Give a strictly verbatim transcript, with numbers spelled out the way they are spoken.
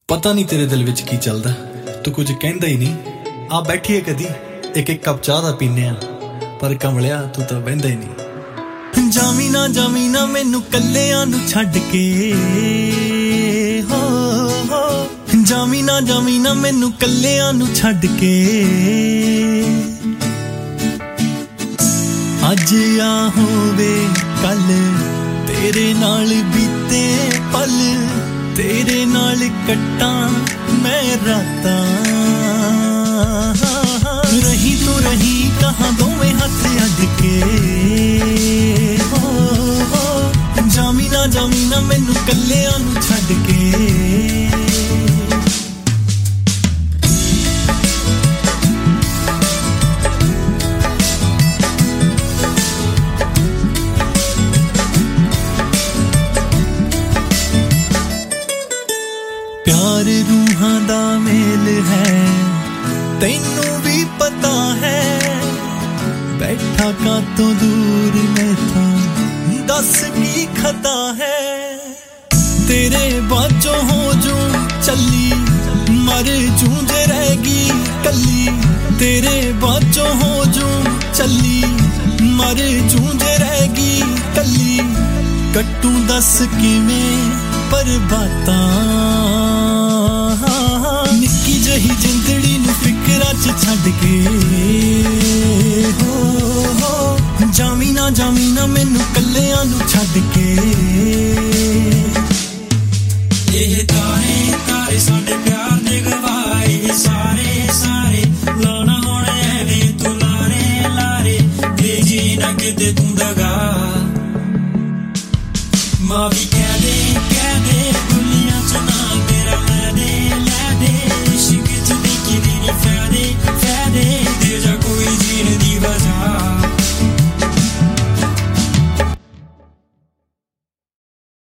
ਪਤਾ ਨਹੀਂ ਤੇਰੇ ਦਿਲ ਵਿੱਚ ਕੀ ਚੱਲਦਾ, ਤੂੰ ਕੁਝ ਕਹਿੰਦਾ ਹੀ ਨਹੀਂ। ਆ ਬੈਠੀਏ ਕਦੀ ਇੱਕ ਇੱਕ ਕੱਪ ਚਾਹ ਦਾ ਪੀਨੇ ਆ, ਪਰ ਕਮਲਿਆ ਤੂੰ ਤਾਂ ਬਹਿੰਦਾ ਹੀ ਨਹੀਂ। ਜਾਵੀਂ ਨਾ ਜਾਵੀਂ ਨਾ ਮੈਨੂੰ ਕੱਲਿਆਂ ਨੂੰ ਛੱਡ ਕੇ, ਹੋ ਹੋ ਜਾਵੀਂ ਨਾ ਜਾਵੀਂ ਨਾ ਮੈਨੂੰ ਕੱਲਿਆਂ ਨੂੰ ਛੱਡ ਕੇ। ਅੱਜ ਆ ਹੋਵੇ ਕੱਲ ਤੇਰੇ ਨਾਲ ਬੀਤੇ ਪਲ, ਤੇਰੇ ਨਾਲ ਕੱਟਾਂ ਮੈਂ ਰਾਤਾਂ। ਰਹੀ ਤੂੰ ਰਹੀ ਕਹਾਂ ਦੋਵੇਂ ਹੱਥ ਅੱਡ ਕੇ, ਹੋ ਹੋ ਜਾਵੀਂ ਨਾ ਜਾਵੀਂ ਨਾ ਮੈਨੂੰ ਕੱਲਿਆਂ ਨੂੰ ਛੱਡ ਕੇ। ਪਿਆਰ ਰੂਹਾਂ ਦਾ ਮੇਲ ਹੈ, ਤੈਨੂੰ ਵੀ ਪਤਾ ਹੈ। ਬੈਠਾ ਕਾਤੋਂ ਦੂਰ ਮੈਥੋਂ ਦੱਸ ਕੀ ਖਤਾ ਹੈ। ਤੇਰੇ ਬਾਝੋਂ ਹੋ ਜੂ ਚੱਲੀ ਮਰ ਜੂੰ ਜੇ ਰਹਿ ਗਈ ਕੱਲੀ। ਤੇਰੇ ਬਾਝੋਂ ਹੋ ਜੂ ਚੱਲੀ ਮਰ ਜੂੰ ਜੇ ਰਹਿ ਗਈ ਕੱਲੀ। ਕੱਟੂ ਦੱਸ ਕਿਵੇਂ ਪਰਬਾਤਾਂ, ਨਿੱਕੀ ਜਿਹੀ ਜਿੰਦੜੀ ਨੂੰ ਫਿਕਰਾਂ ਚ ਛੱਡ ਕੇ। ਹੋ ਹੋ ਜਾਵੀਂ ਨਾ ਜਾਵੀਂ ਨਾ ਮੈਨੂੰ ਕੱਲਿਆਂ ਨੂੰ ਛੱਡ ਕੇ।